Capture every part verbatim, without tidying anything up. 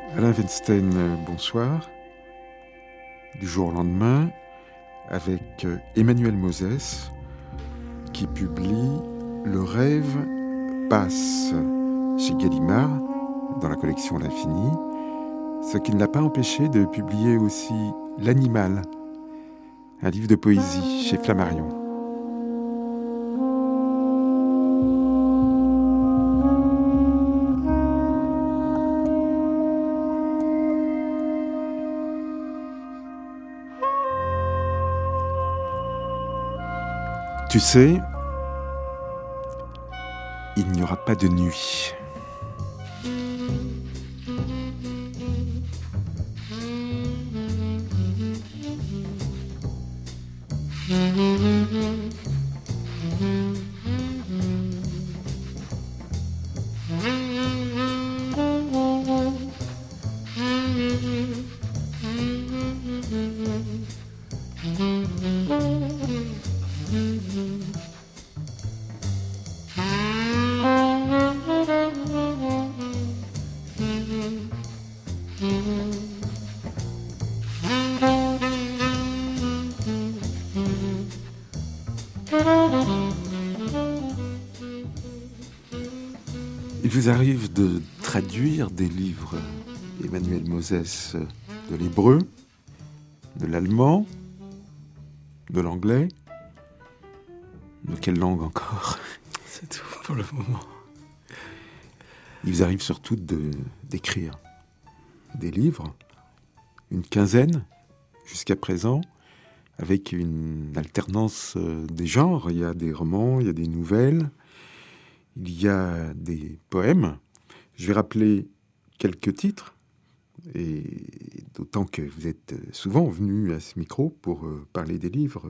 Alain Weinstein, bonsoir. Du jour au lendemain, avec Emmanuel Moses, qui publie Le rêve passe chez Gallimard, dans la collection L'Infini, ce qui ne l'a pas empêché de publier aussi L'Animal, un livre de poésie chez Flammarion. Tu sais, il n'y aura pas de nuit. Il vous arrive de traduire des livres, Emmanuel Moses, de l'hébreu, de l'allemand, de l'anglais. De quelle langue encore? C'est tout pour le moment. Il vous arrive surtout de, d'écrire des livres, une quinzaine jusqu'à présent, avec une alternance des genres. Il y a des romans, il y a des nouvelles, il y a des poèmes. Je vais rappeler quelques titres, et d'autant que vous êtes souvent venu à ce micro pour parler des livres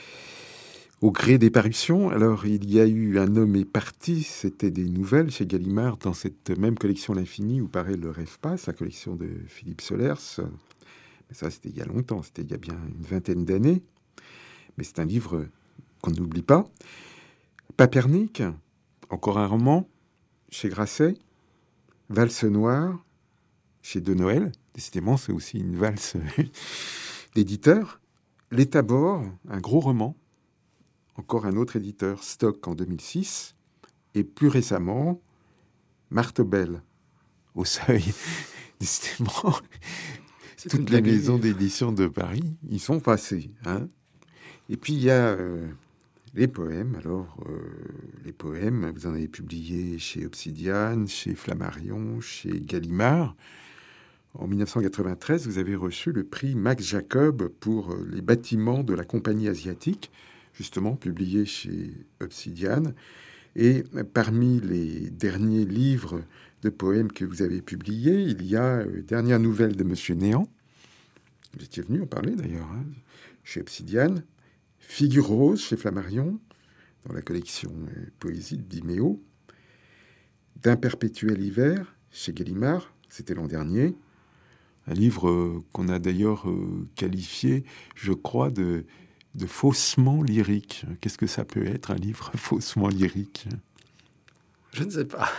au gré des parutions. Alors, il y a eu Un homme est parti, c'était des nouvelles chez Gallimard, dans cette même collection L'Infini où paraît Le rêve passe, la collection de Philippe Solers. Mais ça, c'était il y a longtemps, c'était il y a bien une vingtaine d'années. Mais c'est un livre qu'on n'oublie pas. Papernik, encore un roman, chez Grasset. Valse noire, chez De Noël. Décidément, c'est aussi une valse d'éditeur. Les Tabors, un gros roman. Encore un autre éditeur, Stock, en deux mille six. Et plus récemment, Marthe Belle, au Seuil. Décidément, c'est toutes les maisons d'édition de Paris y sont passées. Hein. Et puis, il y a euh, les poèmes. Alors, euh, les poèmes, vous en avez publié chez Obsidian, chez Flammarion, chez Gallimard. En dix-neuf cent quatre-vingt-treize, vous avez reçu le prix Max Jacob pour les bâtiments de la Compagnie asiatique, justement publié chez Obsidian. Et parmi les derniers livres de poèmes que vous avez publiés, il y a euh, Dernière nouvelle de Monsieur Néant. Vous étiez venu en parler d'ailleurs, hein, chez Obsidian. Figure rose chez Flammarion, dans la collection euh, Poésie de Diméo. D'un perpétuel hiver chez Gallimard, c'était l'an dernier. Un livre euh, qu'on a d'ailleurs euh, qualifié, je crois, de, de faussement lyrique. Qu'est-ce que ça peut être, un livre faussement lyrique? Je ne sais pas.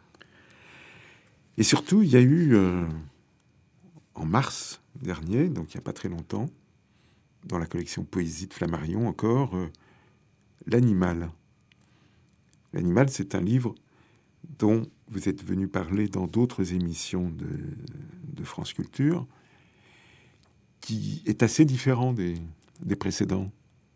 Et surtout, il y a eu, euh, en mars dernier, donc il n'y a pas très longtemps, dans la collection Poésie de Flammarion encore, euh, L'Animal. L'Animal, c'est un livre dont vous êtes venu parler dans d'autres émissions de, de France Culture, qui est assez différent des, des précédents.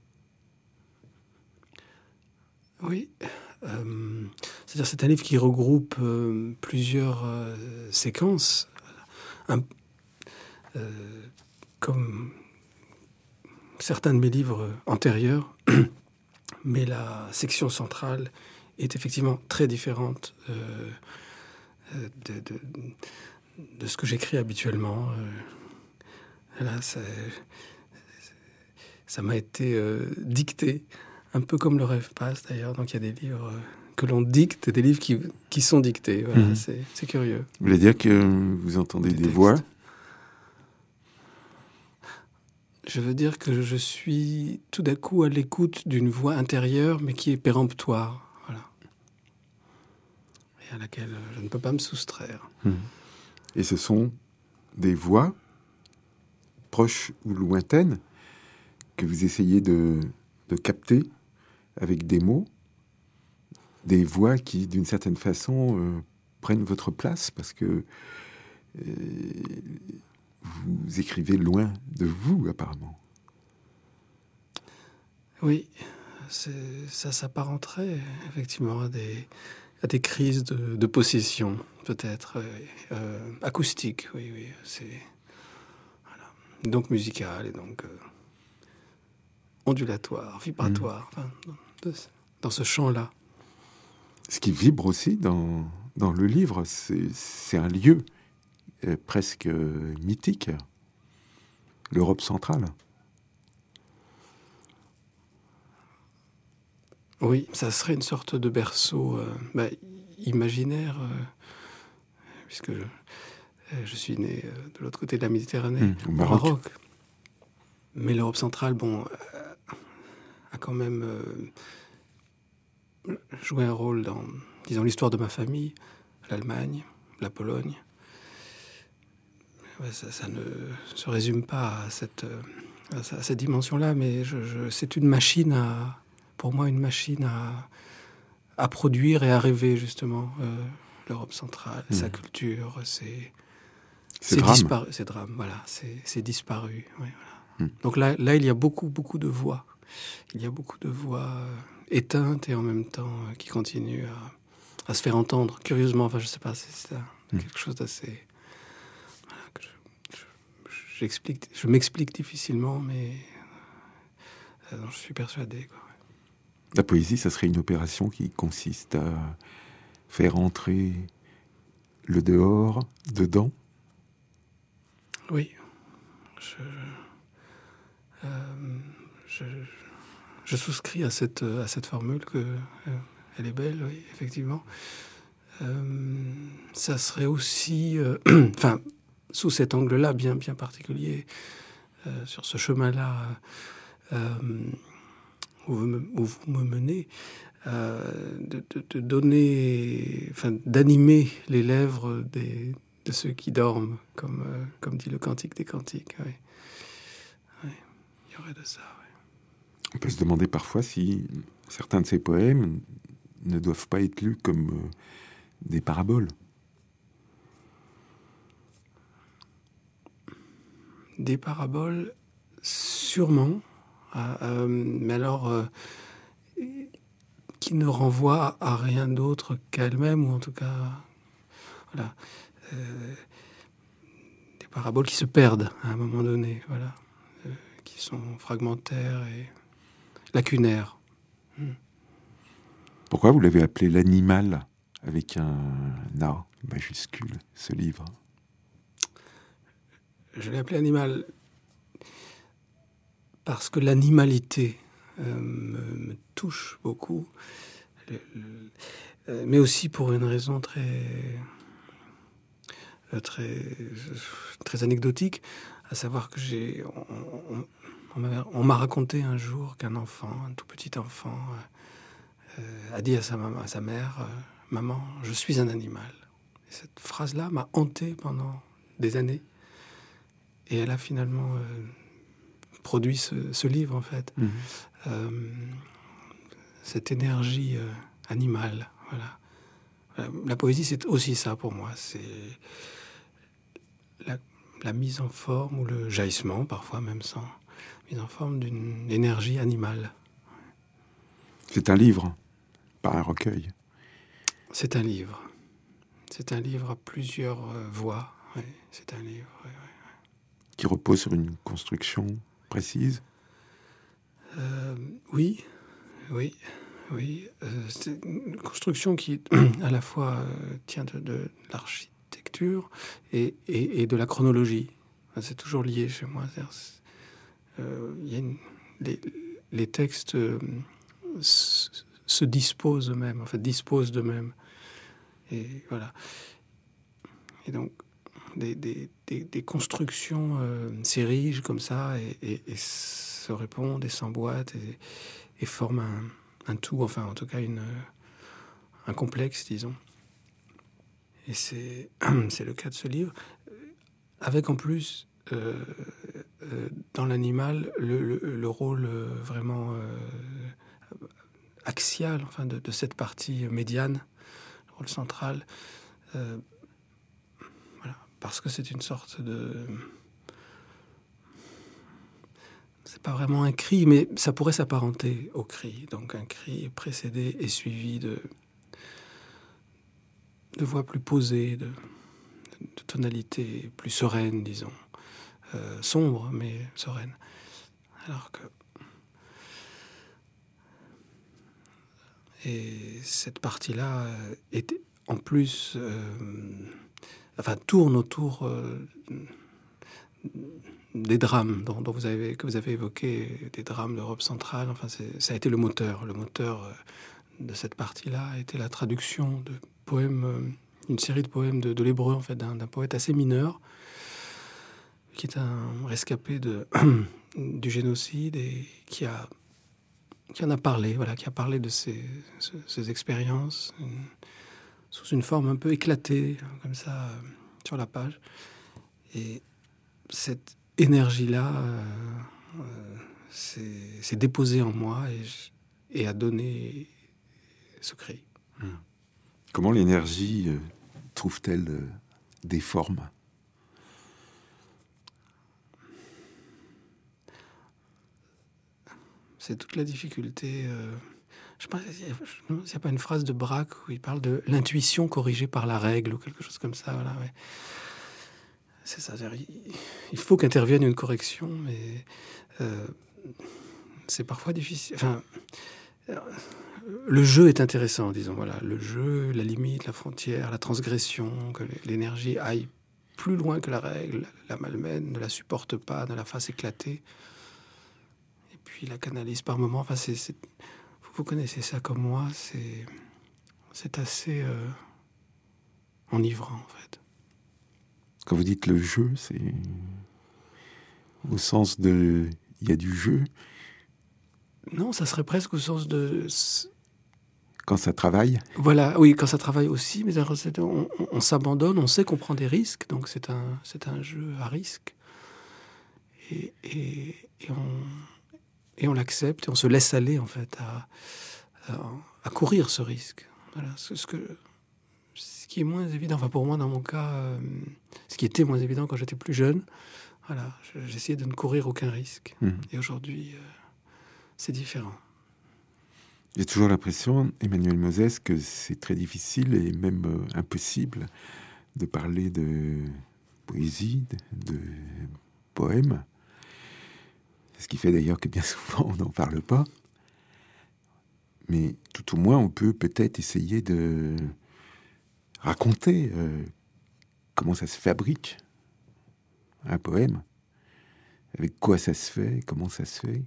Oui. Euh, c'est-à-dire c'est un livre qui regroupe euh, plusieurs euh, séquences. Un, euh, comme certains de mes livres antérieurs, mais la section centrale est effectivement très différente euh, de, de, de ce que j'écris habituellement. Euh, là, ça, ça m'a été euh, dicté, un peu comme Le rêve passe d'ailleurs. Donc il y a des livres euh, que l'on dicte et des livres qui, qui sont dictés. Voilà, mmh. c'est, c'est curieux. Vous voulez dire que vous entendez des, des voix ? Je veux dire que je suis tout d'un coup à l'écoute d'une voix intérieure, mais qui est péremptoire, voilà, et à laquelle je ne peux pas me soustraire. Mmh. Et ce sont des voix, proches ou lointaines, que vous essayez de, de capter avec des mots, des voix qui, d'une certaine façon, euh, prennent votre place parce que euh, vous écrivez loin de vous, apparemment. Oui, c'est, ça s'apparenterait effectivement à des, à des crises de, de possession, peut-être, euh, euh, acoustiques, oui, oui, c'est... Voilà. Donc musical et donc euh, ondulatoire, vibratoire, mmh. enfin, dans, dans ce champ-là. Ce qui vibre aussi dans, dans le livre, c'est, c'est un lieu euh, presque euh, mythique, l'Europe centrale. Oui, ça serait une sorte de berceau euh, bah, imaginaire, euh, puisque je, je suis né euh, de l'autre côté de la Méditerranée, mmh, au Maroc. au Maroc. Mais l'Europe centrale, bon, euh, a quand même euh, joué un rôle dans, disons, l'histoire de ma famille, l'Allemagne, la Pologne. Ouais, ça, ça ne se résume pas à cette, à cette dimension-là, mais je, je, c'est une machine à... pour moi, une machine à, à produire et à rêver, justement, euh, l'Europe centrale, mmh. sa culture, ses, c'est ses drame. disparu, ses drames, voilà, c'est, c'est disparu. Oui, voilà. Mmh. Donc là, là, il y a beaucoup, beaucoup de voix. Il y a beaucoup de voix euh, éteintes et en même temps euh, qui continuent à, à se faire entendre. Curieusement, enfin, je sais pas, c'est, c'est mmh. quelque chose d'assez... Voilà, que je, je, j'explique, je m'explique difficilement, mais euh, je suis persuadé, quoi. La poésie, ça serait une opération qui consiste à faire entrer le dehors dedans. Oui. Je, euh, je, je souscris à cette, à cette formule, que, euh, elle est belle, oui, effectivement. Euh, ça serait aussi, euh, enfin, sous cet angle-là bien, bien particulier, euh, sur ce chemin-là, euh, où, vous me, où vous me menez, euh, de, de, de donner, enfin, d'animer les lèvres des, de ceux qui dorment, comme, euh, comme dit le Cantique des Cantiques. Oui. Oui. Il y aurait de ça. Oui. On peut se demander parfois si certains de ces poèmes ne doivent pas être lus comme euh, des paraboles. Des paraboles, sûrement, euh, euh, mais alors euh, qui ne renvoient à rien d'autre qu'à elle-même, ou en tout cas, voilà, euh, des paraboles qui se perdent à un moment donné, voilà, euh, qui sont fragmentaires et lacunaires. Hmm. Pourquoi vous l'avez appelé l'animal avec un A majuscule, ce livre? Je l'ai appelé animal parce que l'animalité euh, me, me touche beaucoup, le, le, euh, mais aussi pour une raison très, euh, très, très anecdotique, à savoir que j'ai, on, on, on, m'a, on m'a raconté un jour qu'un enfant, un tout petit enfant, euh, a dit à sa, maman, à sa mère, euh, « Maman, je suis un animal ». Et cette phrase-là m'a hanté pendant des années. Et elle a finalement euh, produit ce, ce livre, en fait. Mmh. Euh, cette énergie euh, animale, voilà. voilà. La poésie, c'est aussi ça pour moi. C'est la, la mise en forme, ou le jaillissement, parfois même sans mise en forme, d'une énergie animale. C'est un livre, pas un recueil. C'est un livre. C'est un livre à plusieurs euh, voix. Oui, c'est un livre, oui, oui. Qui repose sur une construction précise? euh, Oui, oui, oui. Euh, c'est une construction qui, à la fois, euh, tient de, de l'architecture et, et, et de la chronologie. Enfin, c'est toujours lié chez moi. Euh, y a une, les, les textes euh, se, se disposent eux-mêmes, en fait, disposent d'eux-mêmes. Et voilà. Et donc, Des, des, des, des constructions euh, s'érigent comme ça et, et, et se répondent et s'emboîtent et, et forment un, un tout, enfin en tout cas une, un complexe, disons. Et c'est, c'est le cas de ce livre. avec en plus, euh, euh, dans l'animal, le, le, le rôle euh, vraiment euh, axial, enfin, de, de cette partie médiane, le rôle central, euh, voilà, parce que c'est une sorte de... C'est pas vraiment un cri, mais ça pourrait s'apparenter au cri. Donc un cri précédé et suivi de, de voix plus posées, de, de tonalité plus sereine, disons. Euh, sombre, mais sereine. Alors que... Et cette partie-là euh, est en plus... Euh, enfin, tourne autour... Euh, des drames dont, dont vous avez, que vous avez évoqués, des drames d'Europe centrale. Enfin, c'est, ça a été le moteur. Le moteur euh, de cette partie-là a été la traduction de poèmes, euh, une série de poèmes de, de l'hébreu, en fait, d'un, d'un poète assez mineur, qui est un rescapé de, du génocide et qui, a, qui en a parlé, voilà, qui a parlé de ses, ses, ses expériences une, sous une forme un peu éclatée, comme ça, euh, sur la page. Et cette énergie-là euh, euh, s'est, s'est déposée en moi et, et a donné ce cri. Mmh. Comment l'énergie euh, trouve-t-elle euh, des formes ? C'est toute la difficulté. Euh, je pense, il n'y a pas une phrase de Braque où il parle de l'intuition corrigée par la règle ou quelque chose comme ça. Voilà, ouais. C'est ça. Il faut qu'intervienne une correction, mais euh, c'est parfois difficile. Enfin, le jeu est intéressant, disons. Voilà, le jeu, la limite, la frontière, la transgression, que l'énergie aille plus loin que la règle, la malmène, ne la supporte pas, ne la fasse éclater, et puis la canalise par moments. Enfin, c'est, c'est, vous connaissez ça comme moi. C'est, c'est assez euh, enivrant, en fait. Quand vous dites le jeu, c'est au sens de... Il y a du jeu. Non, ça serait presque au sens de... Quand ça travaille. Voilà, oui, quand ça travaille aussi, mais on, on, on s'abandonne, on sait qu'on prend des risques, donc c'est un, c'est un jeu à risque. Et, et, et, on, et on l'accepte, et on se laisse aller, en fait, à, à, à courir ce risque. Voilà, ce, ce que... Ce qui est moins évident, enfin pour moi dans mon cas, euh, ce qui était moins évident quand j'étais plus jeune, voilà, j'essayais de ne courir aucun risque. Mmh. Et aujourd'hui, euh, c'est différent. J'ai toujours l'impression, Emmanuel Moses, que c'est très difficile et même euh, impossible de parler de poésie, de, de poèmes. C'est ce qui fait d'ailleurs que bien souvent on n'en parle pas. Mais tout au moins on peut peut-être essayer de raconter euh, comment ça se fabrique, un poème, avec quoi ça se fait, comment ça se fait.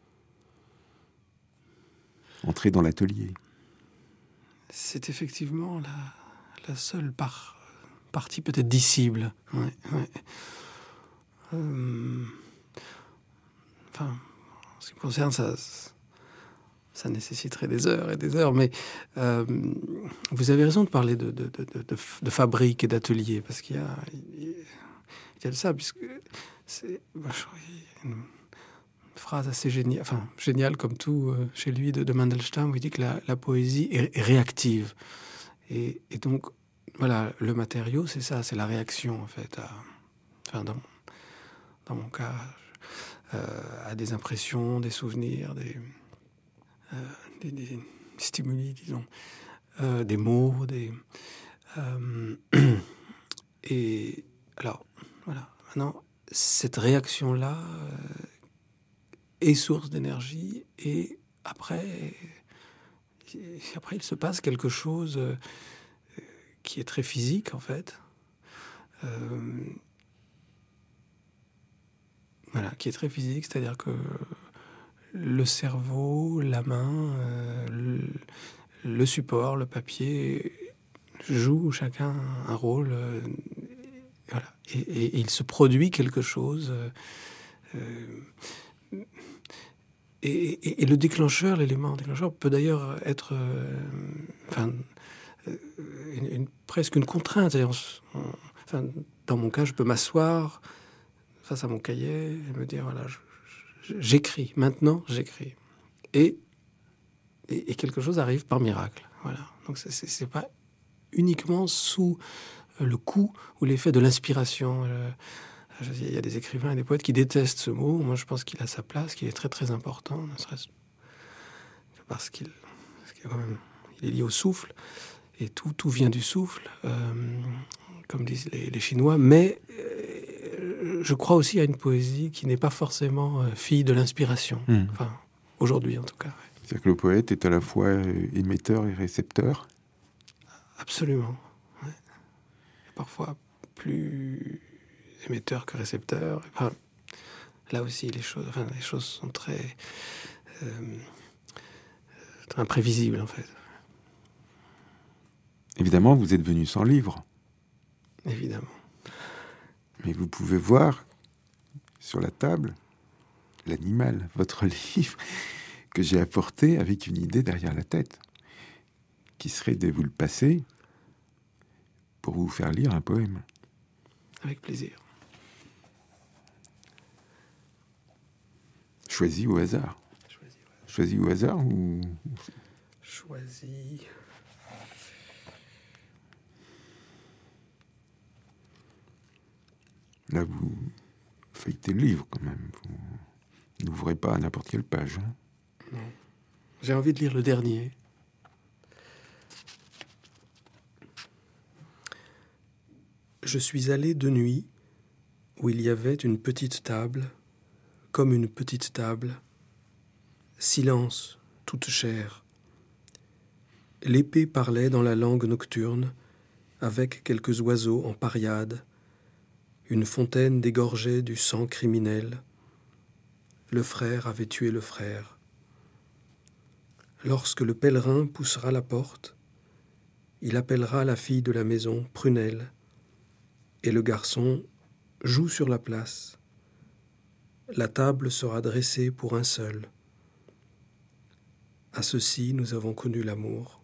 Entrer dans l'atelier. C'est effectivement la, la seule par, partie peut-être dissible. Ouais, ouais. Euh, enfin, en ce qui me concerne, ça... Ça nécessiterait des heures et des heures, mais euh, vous avez raison de parler de, de, de, de, de fabrique et d'atelier, parce qu'il y a, il y a de ça, puisque c'est une phrase assez géniale, enfin géniale comme tout euh, chez lui de, de Mandelstam, où il dit que la, la poésie est, est réactive. Et, et donc, voilà, le matériau, c'est ça, c'est la réaction, en fait, à, enfin, dans, dans mon cas, euh, à des impressions, des souvenirs, des... Euh, des, des stimuli, disons, euh, des mots, des... Euh, et alors, voilà, maintenant, cette réaction-là euh, est source d'énergie et après, et après, il se passe quelque chose euh, qui est très physique, en fait. Euh, voilà, qui est très physique, c'est-à-dire que le cerveau, la main, euh, le, le support, le papier jouent chacun un rôle. Euh, voilà. Et, et, et il se produit quelque chose. Euh, et, et, et le déclencheur, l'élément déclencheur, peut d'ailleurs être euh, enfin, une, une, presque une contrainte. On, on, enfin, dans mon cas, je peux m'asseoir face à mon cahier et me dire, voilà, je, je, j'écris. Maintenant, j'écris. Et, et, et quelque chose arrive par miracle. Voilà. Donc, c'est, c'est, c'est pas uniquement sous le coup ou l'effet de l'inspiration. Je, je, il y a des écrivains et des poètes qui détestent ce mot. Moi, je pense qu'il a sa place, qu'il est très, très important, ne serait-ce parce qu'il, parce qu'il est quand même, il est lié au souffle. Et tout, tout vient du souffle, euh, comme disent les, les Chinois. Mais euh, je crois aussi à une poésie qui n'est pas forcément euh, fille de l'inspiration. Mmh. Enfin, aujourd'hui, en tout cas. Ouais. C'est-à-dire que le poète est à la fois émetteur et récepteur ? Absolument. Ouais. Parfois plus émetteur que récepteur. Enfin, là aussi, les choses, enfin, les choses sont très, euh, très imprévisibles, en fait. Évidemment, vous êtes venu sans livre. Évidemment. Mais vous pouvez voir sur la table l'animal, votre livre, que j'ai apporté avec une idée derrière la tête, qui serait de vous le passer pour vous faire lire un poème. Avec plaisir. Choisi au hasard. Choisi, ouais. Choisi au hasard ou... Choisi... Là, vous feuilletez le livre, quand même. Vous n'ouvrez pas à n'importe quelle page. Hein. Non. J'ai envie de lire le dernier. Je suis allé de nuit où il y avait une petite table, comme une petite table. Silence, toute chair. L'épée parlait dans la langue nocturne, avec quelques oiseaux en pariade. Une fontaine dégorgeait du sang criminel. Le frère avait tué le frère. Lorsque le pèlerin poussera la porte, il appellera la fille de la maison, Prunelle, et le garçon joue sur la place. La table sera dressée pour un seul. À ceci, nous avons connu l'amour.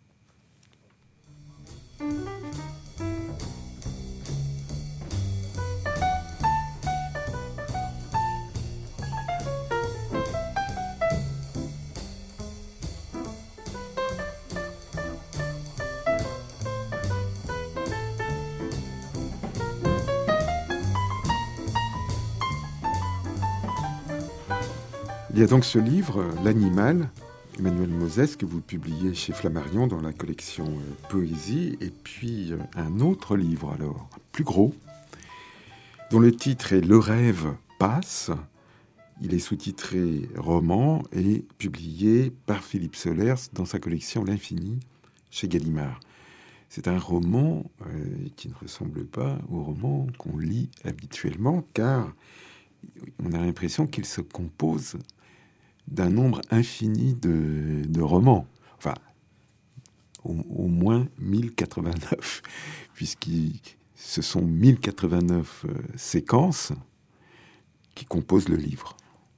Il y a donc ce livre, L'animal, Emmanuel Moses, que vous publiez chez Flammarion dans la collection euh, Poésie, et puis euh, un autre livre, alors, plus gros, dont le titre est Le rêve passe. Il est sous-titré Roman et publié par Philippe Solers dans sa collection L'Infini chez Gallimard. C'est un roman euh, qui ne ressemble pas au roman qu'on lit habituellement, car on a l'impression qu'il se compose d'un nombre infini de, de romans, enfin, au, au moins mille quatre-vingt-neuf, puisqu'il ce sont mille quatre-vingt-neuf euh, séquences qui composent le livre.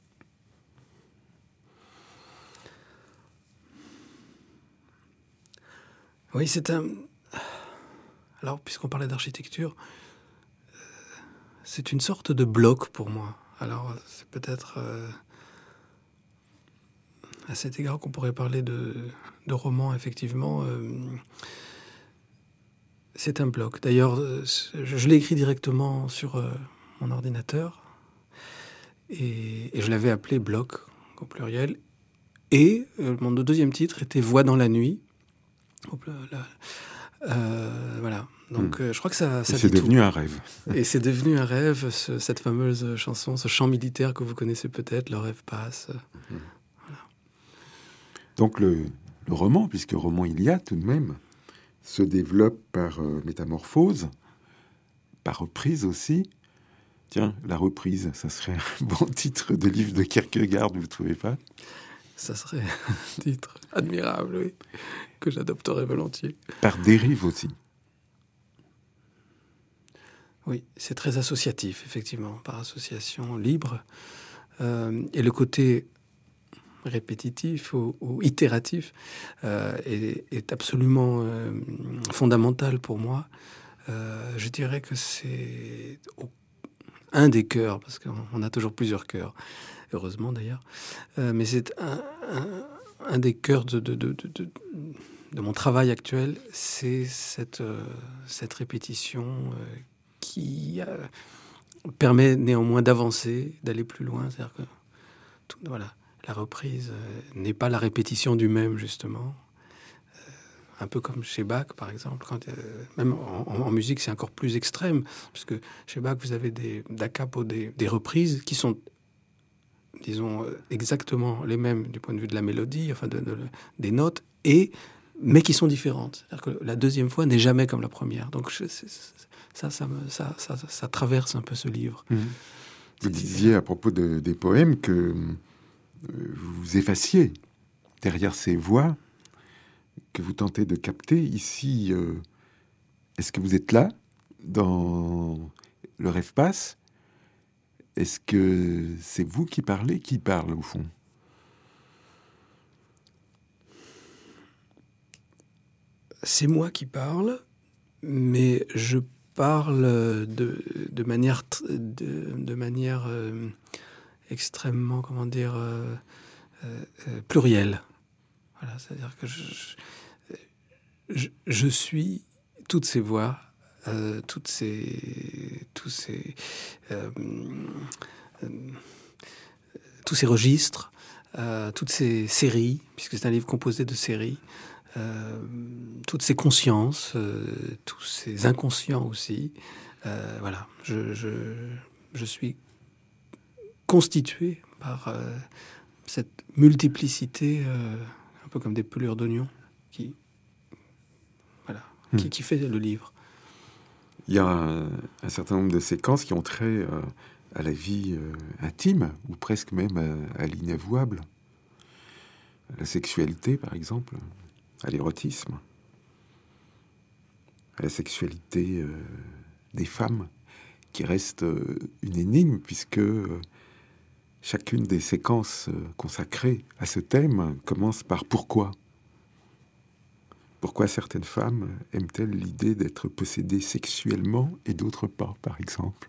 Oui, c'est un... Alors, puisqu'on parlait d'architecture, euh, c'est une sorte de bloc pour moi. Alors, c'est peut-être... Euh... à cet égard qu'on pourrait parler de, de roman, effectivement. Euh, c'est un bloc. D'ailleurs, je, je l'ai écrit directement sur euh, mon ordinateur. Et, et je l'avais appelé bloc, au pluriel. Et euh, mon deuxième titre était Voix dans la nuit. Euh, voilà. Donc, mmh. euh, je crois que ça, ça c'est devenu tout. un rêve. Et c'est devenu un rêve, ce, cette fameuse chanson, ce chant militaire que vous connaissez peut-être, Le rêve passe. Mmh. Donc le, le roman, puisque roman il y a tout de même, se développe par euh, métamorphose, par reprise aussi. Tiens, la reprise, ça serait un bon titre de livre de Kierkegaard, vous ne trouvez pas ? Ça serait un titre admirable, oui, que j'adopterais volontiers. Par dérive aussi. Oui, c'est très associatif, effectivement, par association libre. Euh, et le côté répétitif ou, ou itératif euh, est, est absolument euh, fondamental pour moi. Euh, je dirais que c'est un des cœurs, parce qu'on a toujours plusieurs cœurs, heureusement d'ailleurs, euh, mais c'est un, un, un des cœurs de, de, de, de, de, de mon travail actuel, c'est cette, euh, cette répétition euh, qui euh, permet néanmoins d'avancer, d'aller plus loin. C'est-à-dire que tout, voilà, la reprise euh, n'est pas la répétition du même, justement. Euh, un peu comme chez Bach, par exemple. Quand, euh, même en, en, en musique, c'est encore plus extrême, parce que chez Bach, vous avez des da capo, des, des reprises qui sont, disons, exactement les mêmes du point de vue de la mélodie, enfin de, de, des notes, et, mais qui sont différentes. C'est-à-dire que la deuxième fois n'est jamais comme la première. Donc je, c'est, c'est, ça, ça, me, ça, ça, ça, ça traverse un peu ce livre. Mmh. Vous disiez à propos de, des poèmes que euh, vous vous effaciez derrière ces voix que vous tentez de capter. Ici, euh, est-ce que vous êtes là, dans Le rêve passe? Est-ce que c'est vous qui parlez? Qui parle, au fond? C'est moi qui parle, mais je parle de, de manière, de, de manière euh, extrêmement, comment dire, euh, euh, plurielle. Voilà, c'est-à-dire que je, je, je suis toutes ces voix, euh, toutes ces, tous ces, euh, euh, tous ces registres, euh, toutes ces séries, puisque c'est un livre composé de séries. Euh, toutes ces consciences, euh, tous ces inconscients aussi. Euh, voilà, je, je, je suis constitué par euh, cette multiplicité, euh, un peu comme des pelures d'oignons, qui, voilà, hmm. qui, qui fait le livre. Il y a un, un certain nombre de séquences qui ont trait euh, à la vie euh, intime, ou presque même à, à l'inavouable. À la sexualité, par exemple. À l'érotisme, à la sexualité euh, des femmes, qui reste euh, une énigme, puisque euh, chacune des séquences euh, consacrées à ce thème commence par « pourquoi ». Pourquoi certaines femmes aiment-elles l'idée d'être possédées sexuellement et d'autres pas, par exemple?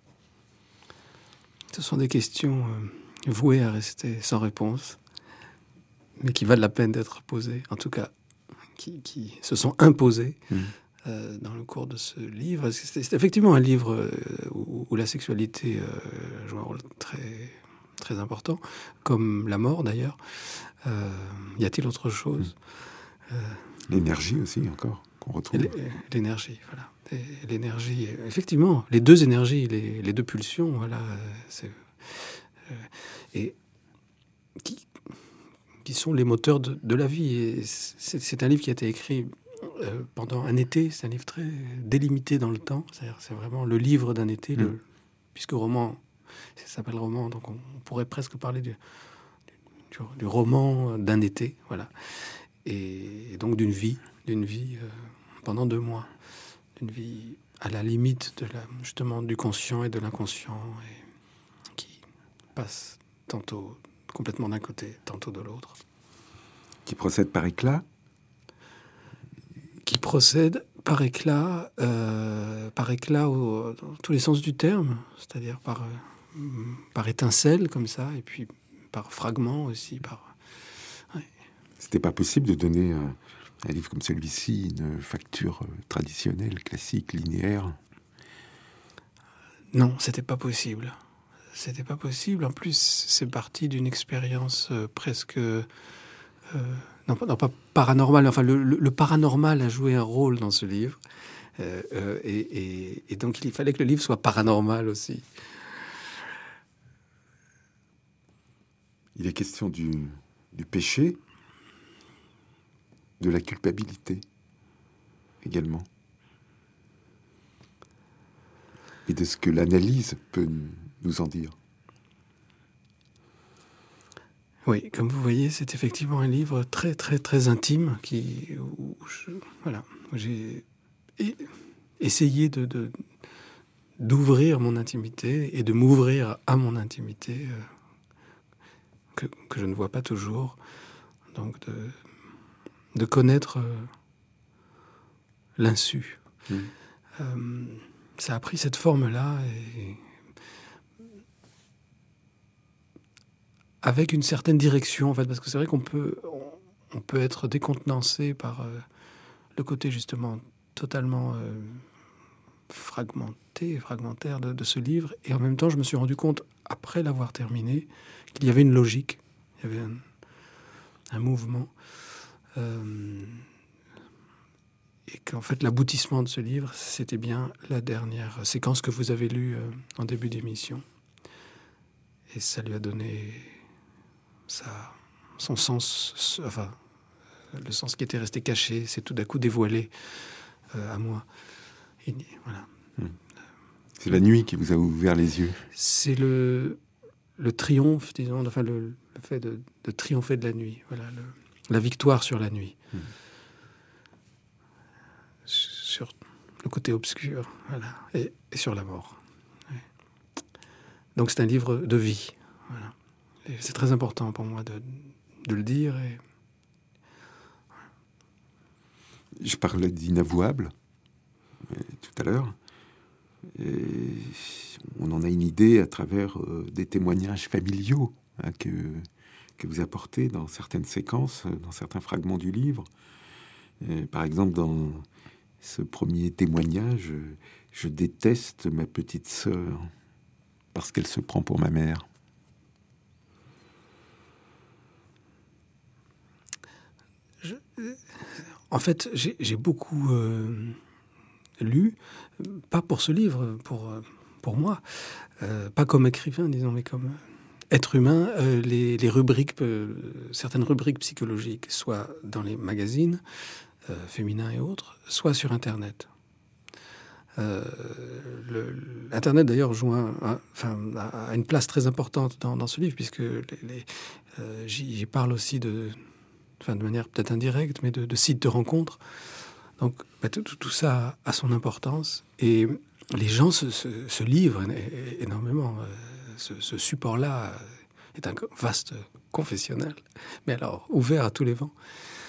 Ce sont des questions euh, vouées à rester sans réponse, mais qui valent la peine d'être posées, en tout cas, qui, qui se sont imposées mmh. euh, dans le cours de ce livre. C'est, c'est effectivement un livre euh, où, où la sexualité euh, joue un rôle très, très important, comme la mort d'ailleurs. Euh, y a-t-il autre chose? mmh. euh, L'énergie aussi, encore, qu'on retrouve. L'énergie, voilà. Et l'énergie, effectivement, les deux énergies, les, les deux pulsions, voilà. C'est, euh, et qui... qui sont les moteurs de, de la vie. Et c'est, c'est un livre qui a été écrit euh, pendant un été. C'est un livre très délimité dans le temps. C'est-à-dire, c'est vraiment le livre d'un été, mmh. le, puisque roman, ça s'appelle roman, donc on, on pourrait presque parler du, du, du roman d'un été, voilà. Et, et donc d'une vie, d'une vie euh, pendant deux mois, d'une vie à la limite de la, justement du conscient et de l'inconscient, et qui passe tantôt complètement d'un côté, tantôt de l'autre. Qui procède par éclat? Qui procède par éclat, euh, par éclat au, dans tous les sens du terme, c'est-à-dire par, euh, par étincelle comme ça, et puis par fragments aussi. Par... Ouais. C'était pas possible de donner un, un livre comme celui-ci une facture traditionnelle, classique, linéaire? Non, c'était pas possible. C'était pas possible. En plus, c'est parti d'une expérience euh, presque... Euh, non, non, pas paranormale. Enfin, le, le, le paranormal a joué un rôle dans ce livre. Euh, euh, et, et, et donc, il fallait que le livre soit paranormal aussi. Il est question du, du péché, de la culpabilité également. Et de ce que l'analyse peut nous en dire. Oui, comme vous voyez, c'est effectivement un livre très, très, très intime qui, où, je, voilà, où j'ai essayé de, de, d'ouvrir mon intimité et de m'ouvrir à mon intimité euh, que, que je ne vois pas toujours. Donc, de, de connaître euh, l'insu. Mmh. euh, ça a pris cette forme-là, et avec une certaine direction, en fait, parce que c'est vrai qu'on peut, on, on peut être décontenancé par euh, le côté justement totalement euh, fragmenté, fragmentaire de, de ce livre, et en même temps, je me suis rendu compte, après l'avoir terminé, qu'il y avait une logique, il y avait un, un mouvement, euh, et qu'en fait, l'aboutissement de ce livre, c'était bien la dernière séquence que vous avez lue euh, en début d'émission, et ça lui a donné ça, son sens, enfin, le sens qui était resté caché, c'est tout d'un coup dévoilé euh, à moi. Et, voilà. Mmh. C'est la nuit qui vous a ouvert les yeux. C'est le, le triomphe, disons, enfin le, le fait de, de triompher de la nuit. Voilà, le, la victoire sur la nuit. Mmh. Sur le côté obscur, voilà, et, et sur la mort. Ouais. Donc c'est un livre de vie. Voilà. Et c'est très important pour moi de, de le dire. Et... Je parlais d'inavouable euh, tout à l'heure. Et on en a une idée à travers euh, des témoignages familiaux hein, que, que vous apportez dans certaines séquences, dans certains fragments du livre. Et par exemple, dans ce premier témoignage, je déteste ma petite sœur parce qu'elle se prend pour ma mère. Je, en fait, j'ai, j'ai beaucoup euh, lu, pas pour ce livre, pour, pour moi, euh, pas comme écrivain, disons, mais comme être humain, euh, les, les rubriques, euh, certaines rubriques psychologiques, soit dans les magazines euh, féminins et autres, soit sur Internet. Euh, le, Internet d'ailleurs joue un, un, enfin, a une place très importante dans, dans ce livre, puisque les, les, euh, j'y, j'y parle aussi de... Enfin, de manière peut-être indirecte, mais de, de sites de rencontres. Donc, bah, tout, tout ça a son importance. Et les gens se, se, se livrent énormément. Ce, ce support-là est un vaste confessionnal, mais alors ouvert à tous les vents.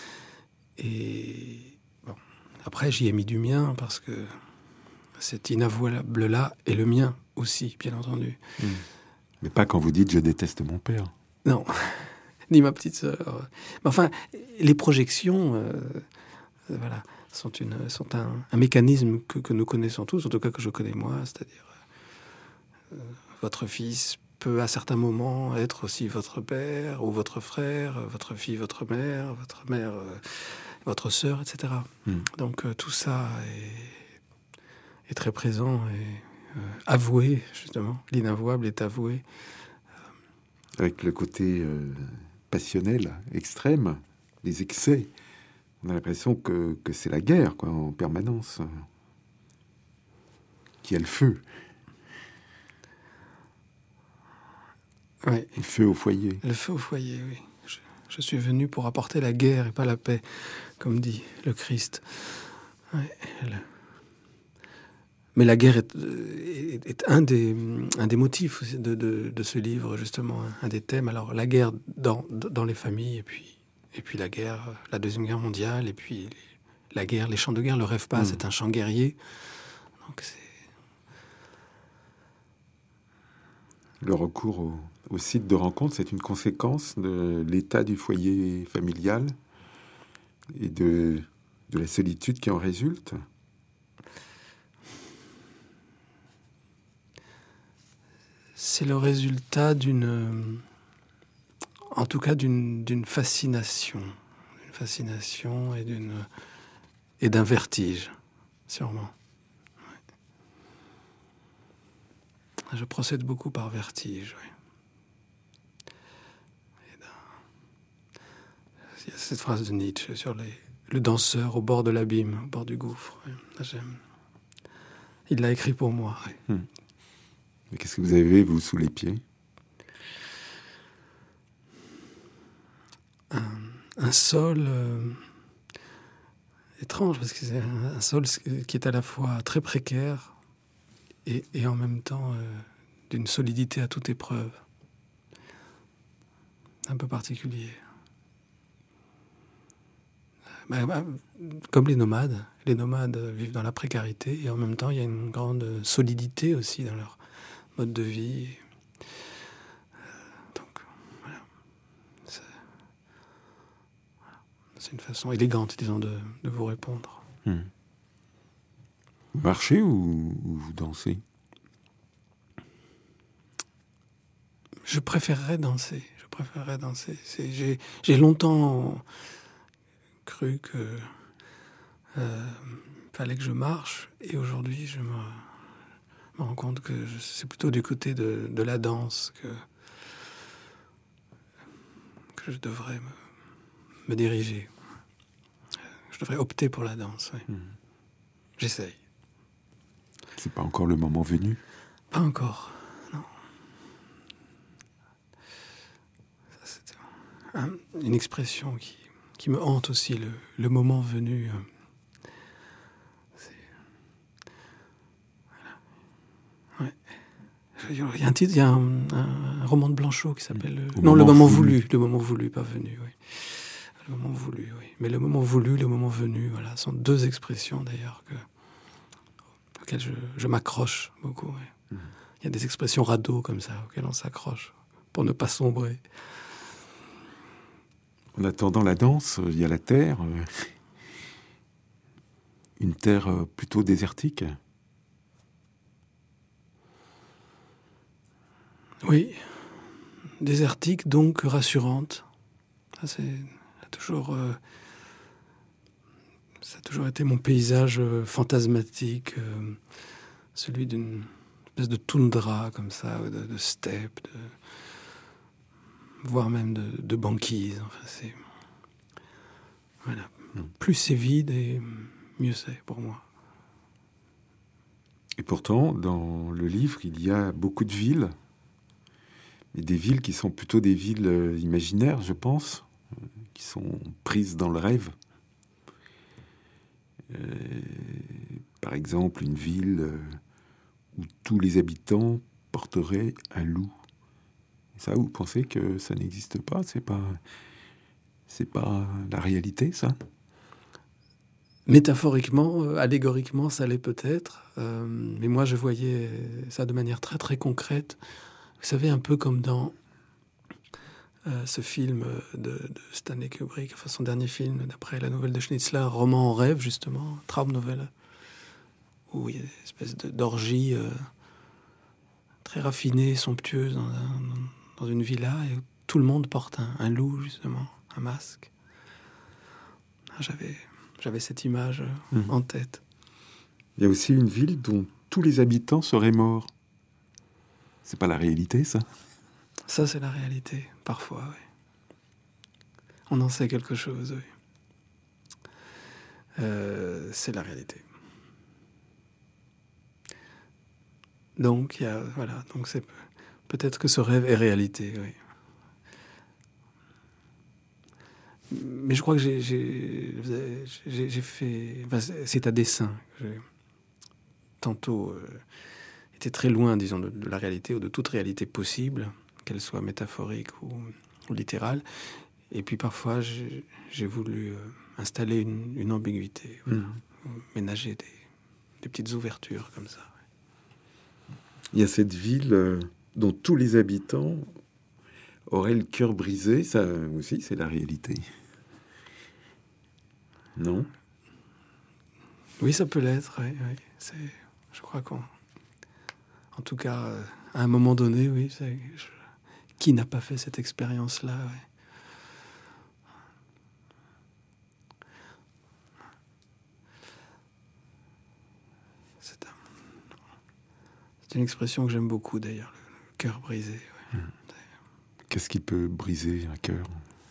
Et bon, après, j'y ai mis du mien, parce que cet inavouable-là est le mien aussi, bien entendu. Mmh. Mais pas quand vous dites « je déteste mon père ». Non. Ni ma petite sœur. Mais enfin, les projections, euh, voilà, sont, une, sont un, un mécanisme que, que nous connaissons tous, en tout cas que je connais moi, c'est-à-dire euh, votre fils peut à certains moments être aussi votre père ou votre frère, votre fille, votre mère, votre mère, euh, votre sœur, et cetera. Mm. Donc euh, tout ça est, est très présent et euh, avoué, justement. L'inavouable est avoué. Avec le côté... Euh... passionnel, extrême, les excès. On a l'impression que, que c'est la guerre, quoi, en permanence. Qu'il y a le feu. Oui. Le feu au foyer. Le feu au foyer, oui. Je, je suis venu pour apporter la guerre et pas la paix, comme dit le Christ. Oui, le... Mais la guerre est, est, est un, des, un des motifs de, de, de ce livre, justement, un des thèmes. Alors, la guerre dans, dans les familles, et puis, et puis la guerre, la Deuxième Guerre mondiale, et puis la guerre, les chants de guerre, le rêve pas, mmh. c'est un chant guerrier. Donc, c'est... Le recours au, au site de rencontre, c'est une conséquence de l'état du foyer familial et de, de la solitude qui en résulte. C'est le résultat d'une, en tout cas d'une, d'une fascination, d'une fascination et d'une et d'un vertige, sûrement. Ouais. Je procède beaucoup par vertige. Oui. Et dans... Il y a cette phrase de Nietzsche sur les, le danseur au bord de l'abîme, au bord du gouffre. Oui. Là, j'aime. Il l'a écrit pour moi. Oui. Hmm. Mais qu'est-ce que vous avez, vous, sous les pieds ? un, un sol euh, étrange, parce que c'est un, un sol qui est à la fois très précaire et, et en même temps euh, d'une solidité à toute épreuve. Un peu particulier. bah, bah, comme les nomades. Les nomades vivent dans la précarité et en même temps, il y a une grande solidité aussi dans leur mode de vie. Donc, voilà. C'est, voilà. C'est une façon élégante, disons, de, de vous répondre. Mmh. Vous marchez ou, ou vous dansez? Je préférerais danser. Je préférerais danser. C'est, j'ai, j'ai longtemps cru que euh, fallait que je marche, et aujourd'hui, je me, me rends compte que je, c'est plutôt du côté de, de la danse que, que je devrais me, me diriger. Je devrais opter pour la danse. Oui. Mmh. J'essaye. C'est pas encore le moment venu? Pas encore, non. Ça, c'est un, une expression qui, qui me hante aussi, le, le moment venu. C'est... Voilà. Ouais. Il y a un titre, il y a un, un roman de Blanchot qui s'appelle... Au non, moment Le moment voulu. voulu. Le moment voulu, pas venu, oui. Le moment voulu, oui. Mais le moment voulu, le moment venu, voilà, sont deux expressions d'ailleurs que... auxquelles je, je m'accroche beaucoup. Ouais. Mmh. Il y a des expressions radeaux comme ça, auxquelles on s'accroche, pour ne pas sombrer. En attendant la danse, il y a la terre. Euh, une terre euh, plutôt désertique. Oui, désertique, donc rassurante. Ça, c'est ça a toujours... Euh, ça a toujours été mon paysage euh, fantasmatique, euh, celui d'une espèce de toundra comme ça, de, de steppe, de, voire même de, de banquise. Enfin, c'est voilà. Mmh. Plus c'est vide et mieux c'est pour moi. Et pourtant, dans le livre, il y a beaucoup de villes, mais des villes qui sont plutôt des villes euh, imaginaires, je pense, euh, qui sont prises dans le rêve. Euh, par exemple, une ville euh, où tous les habitants porteraient un loup. Et ça, vous pensez que ça n'existe pas? C'est pas, c'est pas la réalité, ça? Métaphoriquement, euh, allégoriquement, ça l'est peut-être. Euh, mais moi, je voyais ça de manière très, très concrète. Vous savez, un peu comme dans euh, ce film de, de Stanley Kubrick, enfin son dernier film, d'après la nouvelle de Schnitzler, Roman en rêve, justement, Traumnovelle, où il y a une espèce de, d'orgie euh, très raffinée, somptueuse, dans, un, dans une villa, et où tout le monde porte un, un loup, justement, un masque. Ah, j'avais... J'avais cette image mmh. en tête. Il y a aussi une ville dont tous les habitants seraient morts. C'est pas la réalité, ça? Ça, c'est la réalité, parfois, oui. On en sait quelque chose, oui. Euh, c'est la réalité. Donc, il y a, voilà, donc c'est peut-être que ce rêve est réalité, oui. Mais je crois que j'ai, j'ai, j'ai, j'ai fait... Enfin, c'est à dessein. J'ai tantôt euh, été très loin, disons, de, de la réalité ou de toute réalité possible, qu'elle soit métaphorique ou, ou littérale. Et puis parfois, j'ai, j'ai voulu euh, installer une, une ambiguïté, voilà, mmh. ménager des, des petites ouvertures comme ça. Il y a cette ville euh, dont tous les habitants auraient le cœur brisé. Ça aussi, c'est la réalité. Non? Oui, ça peut l'être, oui. oui. C'est, je crois qu'en en tout cas, euh, à un moment donné, oui. C'est, je, qui n'a pas fait cette expérience-là, oui. C'est, un, c'est une expression que j'aime beaucoup, d'ailleurs, le, le cœur brisé. Oui. Mmh. Qu'est-ce qui peut briser un cœur?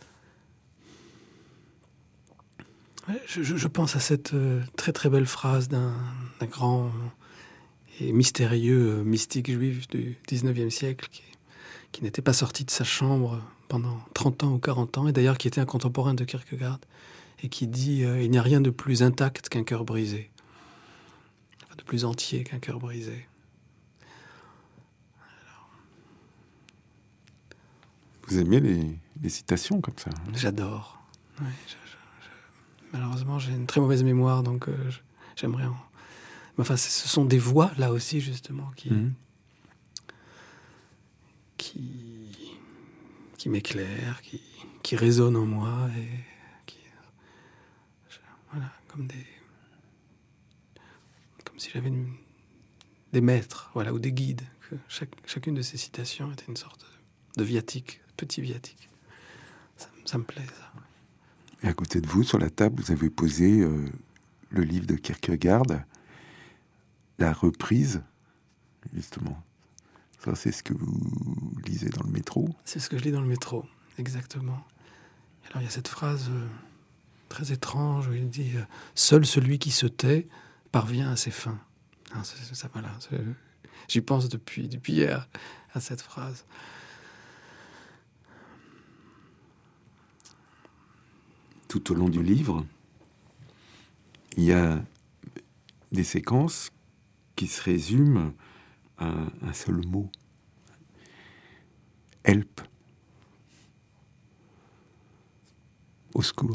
Je, je, je pense à cette euh, très très belle phrase d'un, d'un grand et mystérieux euh, mystique juif du dix-neuvième siècle qui, qui n'était pas sorti de sa chambre pendant trente ans ou quarante ans, et d'ailleurs qui était un contemporain de Kierkegaard, et qui dit euh, « Il n'y a rien de plus intact qu'un cœur brisé, enfin, de plus entier qu'un cœur brisé. » Alors, vous aimez les, les citations comme ça? Hein? J'adore. Oui, je, je, je... malheureusement, j'ai une très mauvaise mémoire, donc euh, j'aimerais en... Enfin, ce sont des voix, là aussi, justement, qui, mmh. qui, qui m'éclairent, qui, qui résonnent en moi, et qui... Voilà, comme des... Comme si j'avais une, des maîtres, voilà, ou des guides. Que chaque, chacune de ces citations était une sorte de, de viatique, petit viatique. Ça, ça me plaît, ça. Et à côté de vous, sur la table, vous avez posé euh, le livre de Kierkegaard, La reprise, justement. Ça, c'est ce que vous lisez dans le métro. C'est ce que je lis dans le métro, exactement. Alors, il y a cette phrase euh, très étrange où il dit euh, « Seul celui qui se tait parvient à ses fins ». Ah, c'est, c'est, ça, voilà, c'est, j'y pense depuis, depuis hier à cette phrase. Tout au long du livre, il y a des séquences qui se résument à un seul mot. Help. Au secours.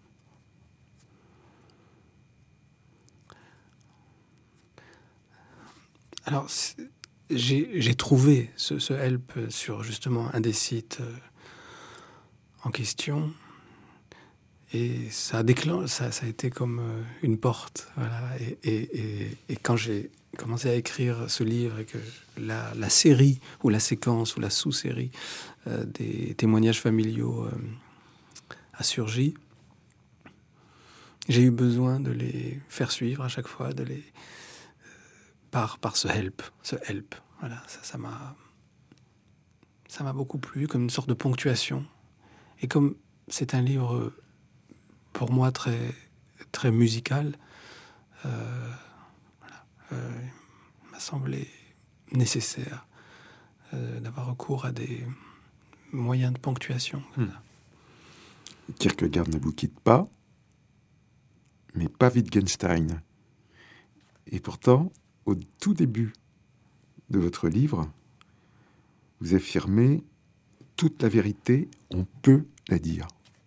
Alors, j'ai, j'ai trouvé ce, ce help sur justement un des sites euh, en question. Et ça, déclen... ça, ça a été comme euh, une porte. Voilà. Et, et, et, et quand j'ai commencé à écrire ce livre et que la, la série ou la séquence ou la sous-série euh, des témoignages familiaux euh, a surgi, j'ai eu besoin de les faire suivre à chaque fois, de les euh, par par ce help, ce help. Voilà, ça, ça m'a ça m'a beaucoup plu, comme une sorte de ponctuation. Et comme c'est un livre pour moi très très musical, euh, voilà, euh, il m'a semblé nécessaire euh, d'avoir recours à des moyens de ponctuation. Hmm. Kierkegaard ne vous quitte pas, mais pas Wittgenstein. Et pourtant, au tout début de votre livre, vous affirmez « toute la vérité, on peut la dire ».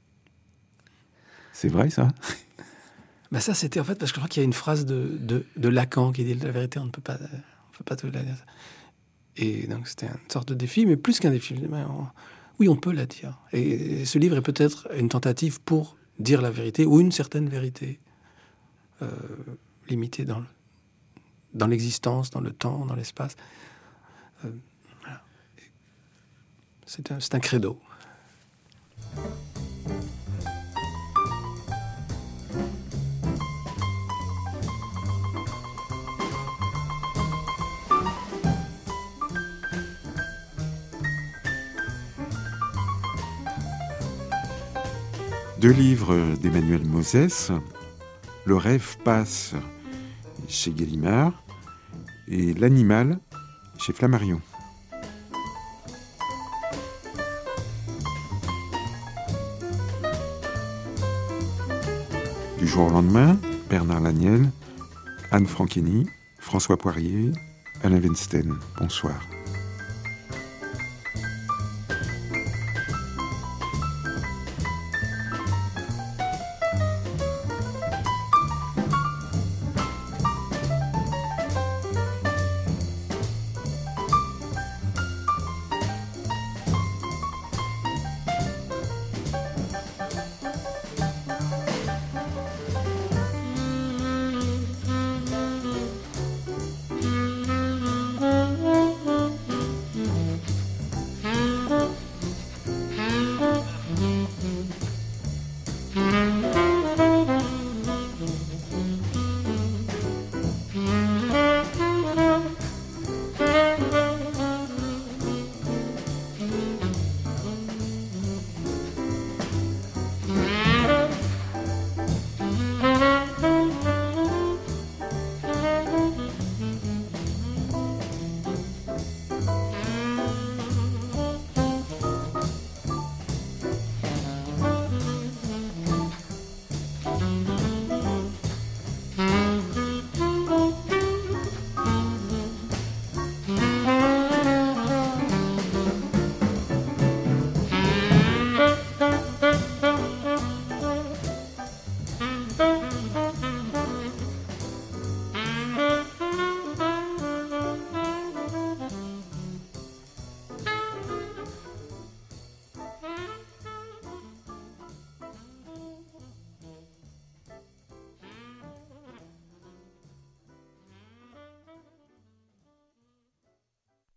C'est vrai, ça ? Ben ça, c'était en fait parce que je crois qu'il y a une phrase de, de, de Lacan qui dit « la vérité, on ne peut pas, on peut pas te la dire ». Et donc, c'était une sorte de défi, mais plus qu'un défi. On, oui, on peut la dire. Et, et ce livre est peut-être une tentative pour dire la vérité, ou une certaine vérité, euh, limitée dans, le, dans l'existence, dans le temps, dans l'espace. Euh, voilà. C'est un, c'est un credo. Deux livres d'Emmanuel Moses, Le rêve passe chez Gallimard et L'animal chez Flammarion. Du jour au lendemain, Bernard Laniel, Anne Franchini, François Poirier, Alain Weinstein. Bonsoir.